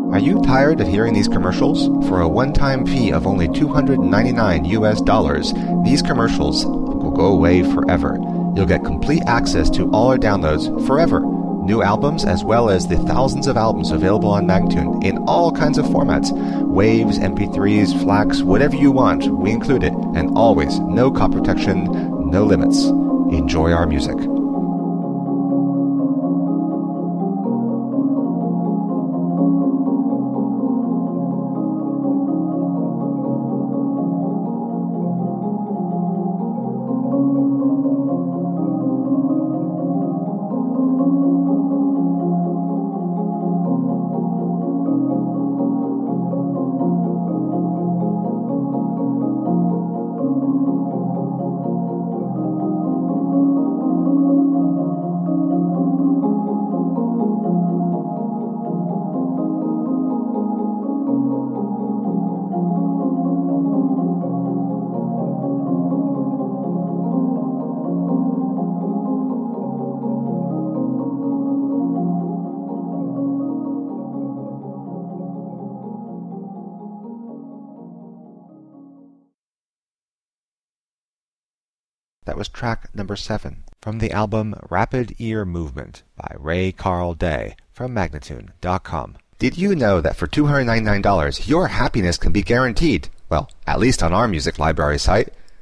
Are you tired of hearing these commercials? For a one-time fee of only $299, these commercials will go away forever. You'll get complete access to all our downloads forever. New albums as well as the thousands of albums available on Magnatune in all kinds of formats. Waves, MP3s, FLACs, whatever you want, we include it. And always, no copy protection, no limits. Enjoy our music. That was track number 7 from the album Rapid Ear Movement by Ray Carl Day from Magnatune.com. Did you know that for $299 your happiness can be guaranteed? Well, at least on our music library site.